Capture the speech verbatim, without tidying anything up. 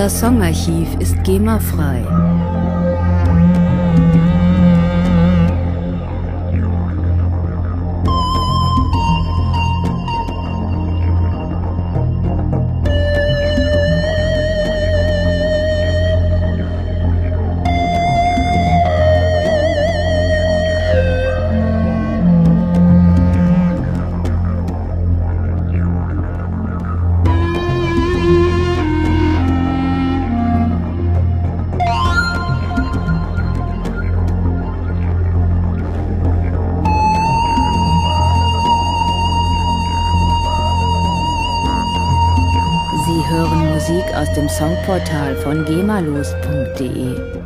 Das Songarchiv ist GEMA-frei. Sie hören Musik aus dem Songportal von gemalos punkt de.